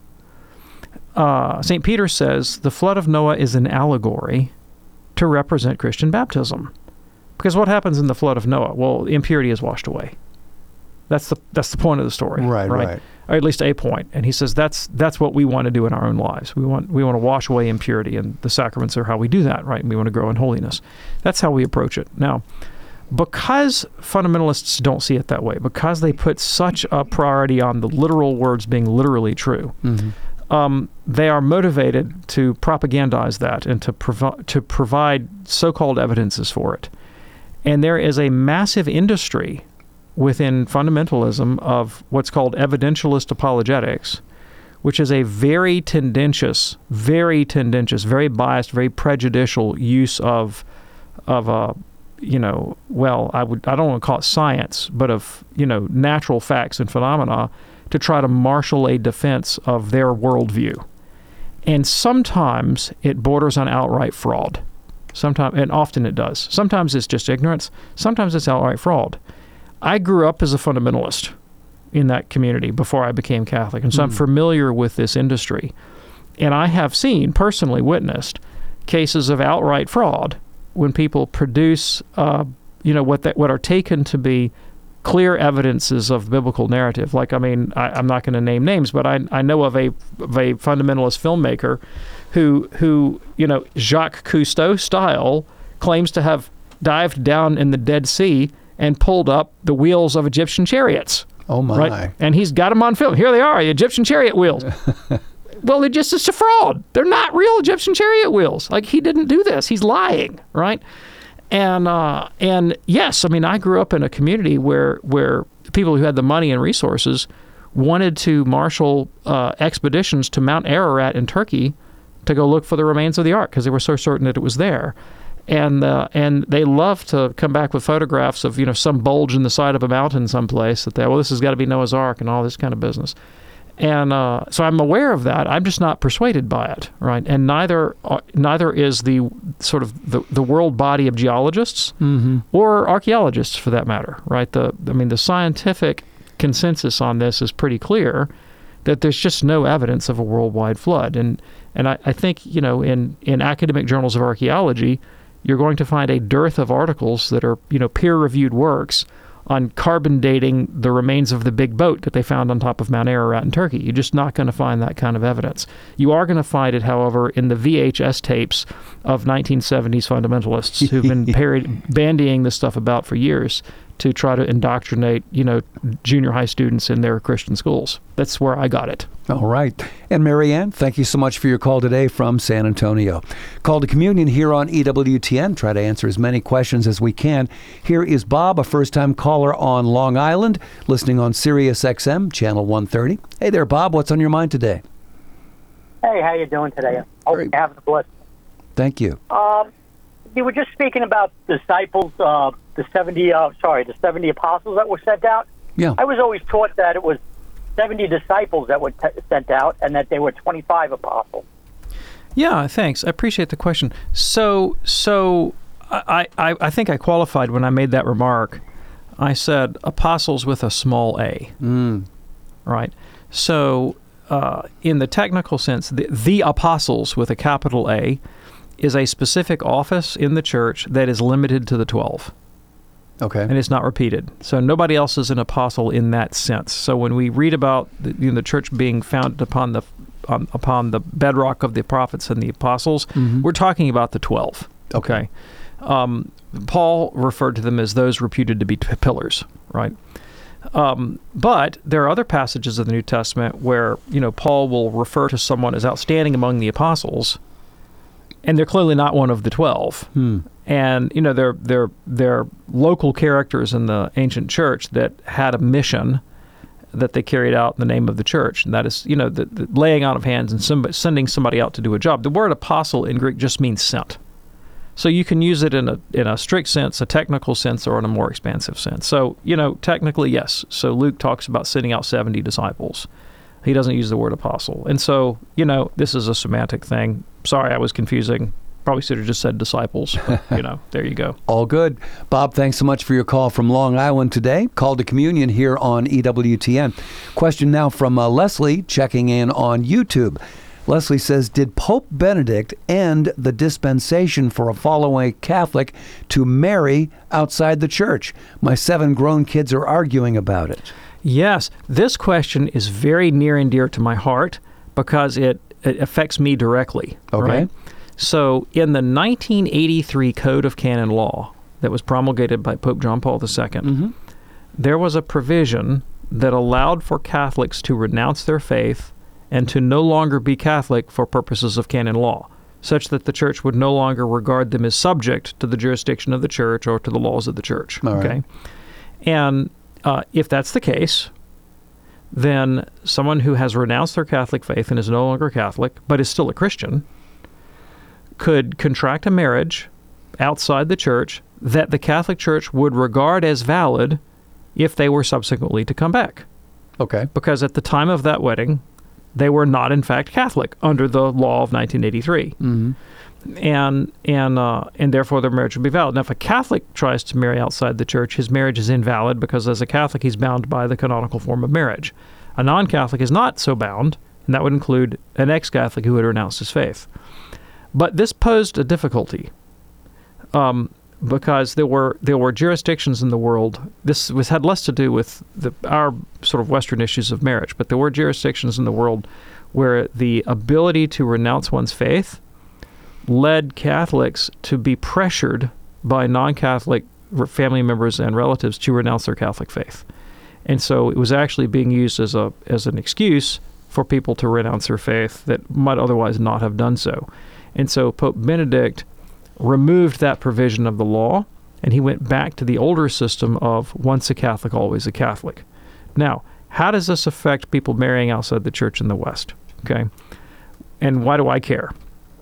uh, Saint Peter says the flood of Noah is an allegory to represent Christian baptism. Because what happens in the flood of Noah? Well, impurity is washed away. That's the that's the point of the story. Right, right. right. Or at least a point. And he says that's that's what we want to do in our own lives. We want we want to wash away impurity, and the sacraments are how we do that, right? And we want to grow in holiness. That's how we approach it. Now, because fundamentalists don't see it that way, because they put such a priority on the literal words being literally true, mm-hmm. um, they are motivated to propagandize that and to provi- to provide so-called evidences for it. And there is a massive industry within fundamentalism of what's called evidentialist apologetics, which is a very tendentious, very tendentious, very biased, very prejudicial use of, of a, you know, well, I would I don't want to call it science, but of, you know, natural facts and phenomena to try to marshal a defense of their worldview. And sometimes it borders on outright fraud. Sometimes, and often it does. Sometimes it's just ignorance. Sometimes it's outright fraud. I grew up as a fundamentalist in that community before I became Catholic, and so mm. I'm familiar with this industry. And I have seen, personally witnessed, cases of outright fraud when people produce, uh, you know, what that, what are taken to be clear evidences of biblical narrative. Like, I mean, I, I'm not going to name names, but I, I know of a, of a fundamentalist filmmaker who, who, you know, Jacques Cousteau style, claims to have dived down in the Dead Sea and pulled up the wheels of Egyptian chariots. Oh, my. Right? And he's got them on film. Here they are, the Egyptian chariot wheels. Well, they're just, it's a fraud. They're not real Egyptian chariot wheels. Like, he didn't do this. He's lying, right? And uh, and yes, I mean, I grew up in a community where, where people who had the money and resources wanted to marshal uh, expeditions to Mount Ararat in Turkey to go look for the remains of the Ark because they were so certain that it was there. And uh, and they love to come back with photographs of, you know, some bulge in the side of a mountain someplace that they, well, this has got to be Noah's Ark and all this kind of business. And uh, so I'm aware of that. I'm just not persuaded by it, right? And neither uh, neither is the sort of the, the world body of geologists mm-hmm. or archaeologists, for that matter, right? The I mean, the scientific consensus on this is pretty clear that there's just no evidence of a worldwide flood. And and I, I think, you know, in, in academic journals of archaeology, you're going to find a dearth of articles that are, you know, peer-reviewed works on carbon dating the remains of the big boat that they found on top of Mount Ararat in Turkey. You're just not going to find that kind of evidence. You are going to find it, however, in the V H S tapes of nineteen seventies fundamentalists who've been parody- bandying this stuff about for years to try to indoctrinate, you know, junior high students in their Christian schools. That's where I got it. All right. And Marianne, thank you so much for your call today from San Antonio. Call to Communion here on E W T N. Try to answer as many questions as we can. Here is Bob, a first-time caller on Long Island, listening on Sirius X M, channel one thirty. Hey there, Bob. What's on your mind today? Hey, how you doing today? Hope you're having a blessed. Thank you. Um, you were just speaking about disciples, uh, the seventy. Uh, sorry, the seventy apostles that were sent out. Yeah. I was always taught that it was seventy disciples that were t- sent out, and that they were twenty-five apostles. Yeah, thanks. I appreciate the question. So, so I, I, I think I qualified when I made that remark. I said apostles with a small a. Mm. Right? So uh, in the technical sense, the, the apostles with a capital A is a specific office in the church that is limited to the twelve. Okay. And it's not repeated. So nobody else is an apostle in that sense. So when we read about the, you know, the church being founded upon the um, upon the bedrock of the prophets and the apostles, mm-hmm. we're talking about the twelve. Okay. okay? Um, Paul referred to them as those reputed to be t- pillars, right? Um, but there are other passages of the New Testament where, you know, Paul will refer to someone as outstanding among the apostles, and they're clearly not one of the twelve. Hmm. And, you know, they're, they're, they're local characters in the ancient church that had a mission that they carried out in the name of the church. And that is, you know, the, the laying out of hands and somebody, sending somebody out to do a job. The word apostle in Greek just means sent. So you can use it in a in a strict sense, a technical sense, or in a more expansive sense. So, you know, technically, yes. So Luke talks about sending out seventy disciples. He doesn't use the word apostle. And so, you know, this is a semantic thing. Sorry, I was confusing. Probably should have just said disciples. But, you know, there you go. All good. Bob, thanks so much for your call from Long Island today. Call to Communion here on E W T N. Question now from uh, Leslie checking in on YouTube. Leslie says, did Pope Benedict end the dispensation for a following Catholic to marry outside the church? My seven grown kids are arguing about it. Yes, this question is very near and dear to my heart because it, it affects me directly. Okay. Right? So in the nineteen eighty-three Code of Canon Law that was promulgated by Pope John Paul the Second, mm-hmm. there was a provision that allowed for Catholics to renounce their faith and to no longer be Catholic for purposes of canon law, such that the church would no longer regard them as subject to the jurisdiction of the church or to the laws of the church. All okay, right. And uh, if that's the case, then someone who has renounced their Catholic faith and is no longer Catholic, but is still a Christian, could contract a marriage outside the church that the Catholic Church would regard as valid if they were subsequently to come back. Okay. Because at the time of that wedding, they were not, in fact, Catholic under the law of nineteen eighty-three. Mm-hmm. And and uh, and therefore their marriage would be valid. Now, if a Catholic tries to marry outside the church, his marriage is invalid because as a Catholic, he's bound by the canonical form of marriage. A non-Catholic is not so bound, and that would include an ex-Catholic who had renounced his faith. But this posed a difficulty um, because there were there were jurisdictions in the world. This was had less to do with the, our sort of Western issues of marriage, but there were jurisdictions in the world where the ability to renounce one's faith led Catholics to be pressured by non-Catholic family members and relatives to renounce their Catholic faith. And so it was actually being used as a as an excuse for people to renounce their faith that might otherwise not have done so. And so Pope Benedict removed that provision of the law, and he went back to the older system of once a Catholic, always a Catholic. Now, how does this affect people marrying outside the church in the West? Okay, and why do I care?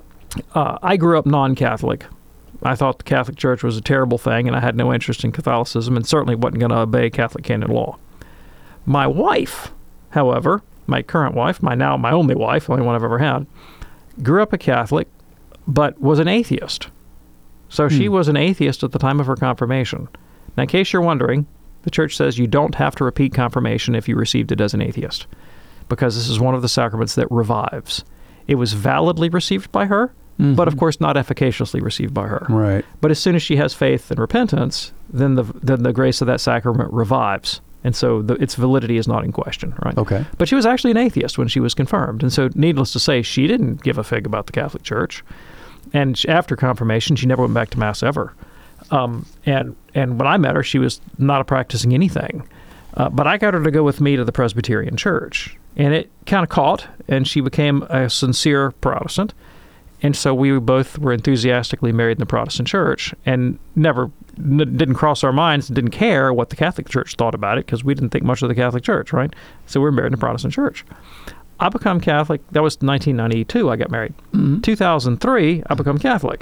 Uh, I grew up non-Catholic. I thought the Catholic Church was a terrible thing, and I had no interest in Catholicism, and certainly wasn't going to obey Catholic canon law. My wife, however, my current wife, my now my only wife, the only one I've ever had, grew up a Catholic, but was an atheist. So she Hmm. was an atheist at the time of her confirmation. Now, in case you're wondering, the church says you don't have to repeat confirmation if you received it as an atheist, because this is one of the sacraments that revives. It was validly received by her, Mm-hmm. but of course not efficaciously received by her. Right. But as soon as she has faith and repentance, then the then the grace of that sacrament revives. And so the, its validity is not in question, right? Okay. But she was actually an atheist when she was confirmed. And so needless to say, she didn't give a fig about the Catholic Church. And she, after confirmation, she never went back to Mass ever. Um, and, and when I met her, she was not practicing anything. Uh, but I got her to go with me to the Presbyterian Church. And it kind of caught, and she became a sincere Protestant. And so we both were enthusiastically married in the Protestant Church and never n- didn't cross our minds and didn't care what the Catholic Church thought about it because we didn't think much of the Catholic Church, right? So we were married in the Protestant Church. I become Catholic. That was nineteen ninety-two I got married. Mm-hmm. two thousand three, I become Catholic.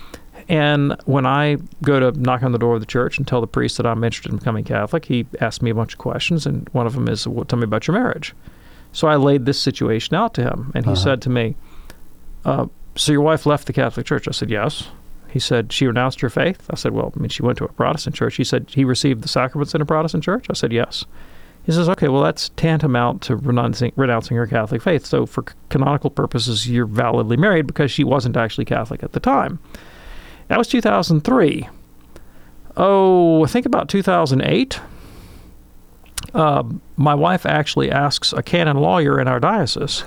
And when I go to knock on the door of the church and tell the priest that I'm interested in becoming Catholic, he asks me a bunch of questions, and one of them is, well, tell me about your marriage. So I laid this situation out to him, and he Uh-huh. said to me, uh, so your wife left the Catholic Church? I said, yes. He said, she renounced her faith? I said, well, I mean, she went to a Protestant church. He said, he received the sacraments in a Protestant church? I said, yes. He says, okay, well, that's tantamount to renouncing, renouncing her Catholic faith. So for c- canonical purposes, you're validly married because she wasn't actually Catholic at the time. That was two thousand three. Oh, I think about two thousand eight. Uh, my wife actually asks a canon lawyer in our diocese,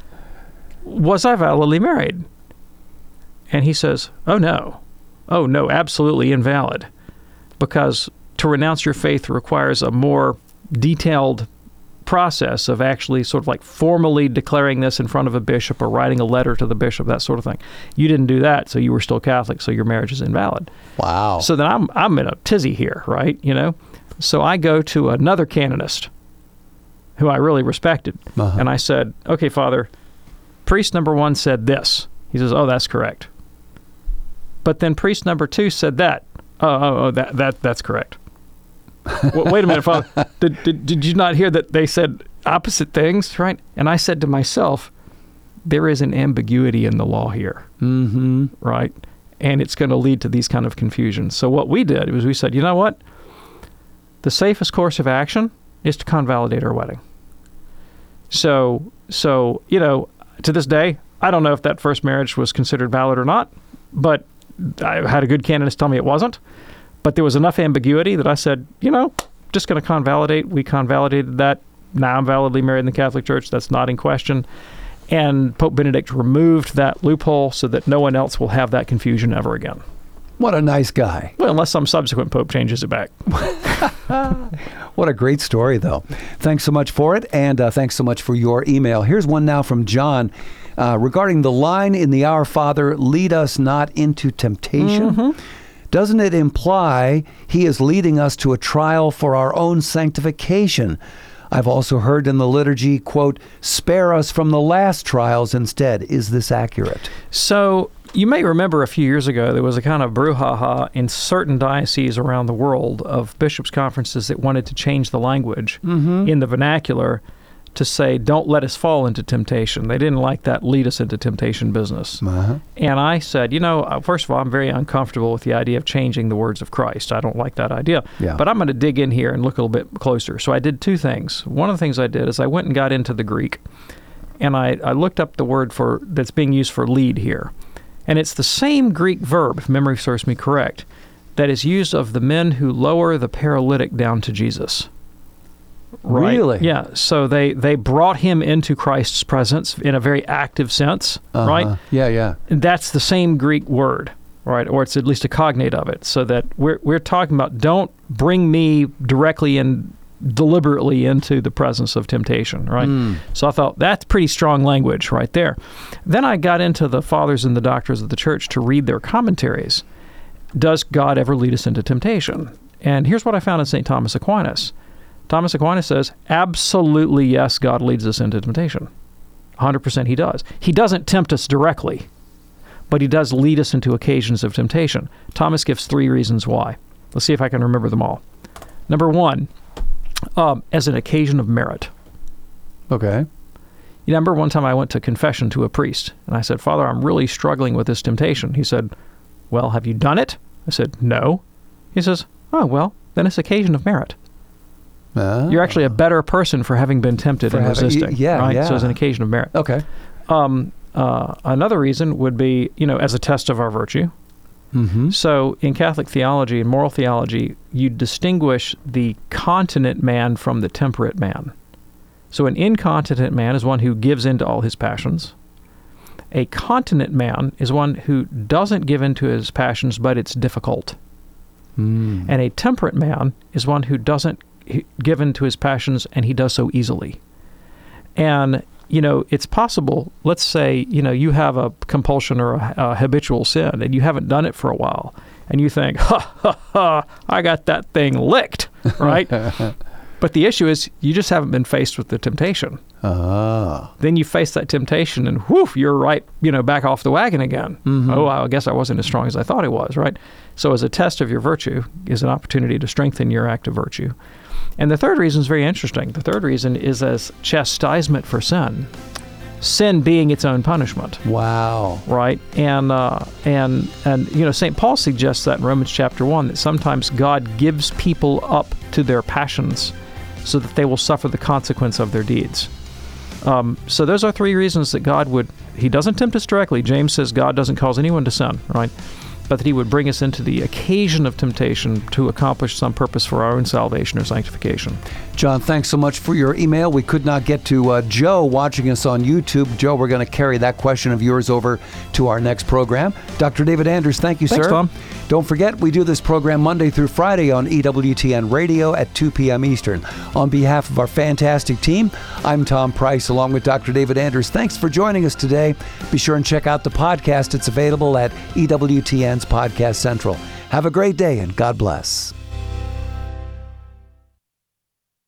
was I validly married? And he says, oh, no. Oh, no, absolutely invalid. Because to renounce your faith requires a more detailed process of actually sort of like formally declaring this in front of a bishop or writing a letter to the bishop, that sort of thing. You didn't do that, so you were still Catholic, so your marriage is invalid. Wow. So then I'm I'm in a tizzy here, right? You know? So I go to another canonist who I really respected, uh-huh. and I said, okay, Father, priest number one said this. He says, oh, that's correct. But then priest number two said that. Oh, oh, oh that, that that's correct. well, wait a minute, Father. Did, did did you not hear that they said opposite things, right? And I said to myself, there is an ambiguity in the law here, mm-hmm. right? And it's going to lead to these kind of confusions. So what we did was we said, you know what? The safest course of action is to convalidate our wedding. So, so you know, to this day, I don't know if that first marriage was considered valid or not, but I had a good canonist tell me it wasn't. But there was enough ambiguity that I said, you know, just going to convalidate. We convalidated that. Now I'm validly married in the Catholic Church. That's not in question. And Pope Benedict removed that loophole so that no one else will have that confusion ever again. What a nice guy. Well, unless some subsequent pope changes it back. What a great story, though. Thanks so much for it, and uh, thanks so much for your email. Here's one now from John uh, regarding the line in the Our Father, lead us not into temptation. Mm-hmm. Doesn't it imply he is leading us to a trial for our own sanctification? I've also heard in the liturgy, quote, spare us from the last trials instead. Is this accurate? So you may remember a few years ago, there was a kind of brouhaha in certain dioceses around the world of bishops' conferences that wanted to change the language mm-hmm. in the vernacular to say, don't let us fall into temptation. They didn't like that lead us into temptation business. Uh-huh. And I said, you know, first of all, I'm very uncomfortable with the idea of changing the words of Christ. I don't like that idea. Yeah. But I'm going to dig in here and look a little bit closer. So I did two things. One of the things I did is I went and got into the Greek, and I, I looked up the word for that's being used for lead here. And it's the same Greek verb, if memory serves me correct, that is used of the men who lower the paralytic down to Jesus. Right? Really? Yeah. So they, they brought him into Christ's presence in a very active sense, uh-huh. right? Yeah, yeah. And that's the same Greek word, right? Or it's at least a cognate of it. So that we're we're talking about don't bring me directly and deliberately into the presence of temptation, right? Mm. So I thought that's pretty strong language right there. Then I got into the fathers and the doctors of the church to read their commentaries. Does God ever lead us into temptation? And here's what I found in Saint Thomas Aquinas. Thomas Aquinas says, absolutely yes, God leads us into temptation. one hundred percent he does. He doesn't tempt us directly, but he does lead us into occasions of temptation. Thomas gives three reasons why. Let's see if I can remember them all. Number one, um, as an occasion of merit. Okay. You remember one time I went to confession to a priest, and I said, Father, I'm really struggling with this temptation. He said, well, have you done it? I said, no. He says, oh, well, then it's occasion of merit. Uh, You're actually a better person for having been tempted and having, resisting. yeah, right? yeah. So it's an occasion of merit. Okay. Um, uh, another reason would be, you know, as a test of our virtue. Mm-hmm. So in Catholic theology and moral theology, you distinguish the continent man from the temperate man. So an incontinent man is one who gives in to all his passions. A continent man is one who doesn't give in to his passions, but it's difficult. Mm. And a temperate man is one who doesn't give in to his passions, and he does so easily. And, you know, it's possible, let's say, you know, you have a compulsion or a, a habitual sin, and you haven't done it for a while, and you think, ha, ha, ha, I got that thing licked, right? But the issue is you just haven't been faced with the temptation. Ah. Then you face that temptation and whoo, you're right, you know, back off the wagon again. Mm-hmm. Oh, I guess I wasn't as strong as I thought I was, right? So as a test of your virtue is an opportunity to strengthen your act of virtue. And the third reason is very interesting. The third reason is as chastisement for sin. sin being its own punishment. Wow. Right? And uh, and and you know, Saint Paul suggests that in Romans chapter one, that sometimes God gives people up to their passions so that they will suffer the consequence of their deeds. Um, so those are three reasons that God would, he doesn't tempt us directly. James says God doesn't cause anyone to sin, right? But that he would bring us into the occasion of temptation to accomplish some purpose for our own salvation or sanctification. John, thanks so much for your email. We could not get to uh, Joe watching us on YouTube. Joe, we're going to carry that question of yours over to our next program. Doctor David Anders, thank you, Thanks, sir. Tom. Don't forget, we do this program Monday through Friday on E W T N Radio at two p.m. Eastern. On behalf of our fantastic team, I'm Tom Price, along with Doctor David Anders. Thanks for joining us today. Be sure and check out the podcast. It's available at E W T N's Podcast Central. Have a great day, and God bless.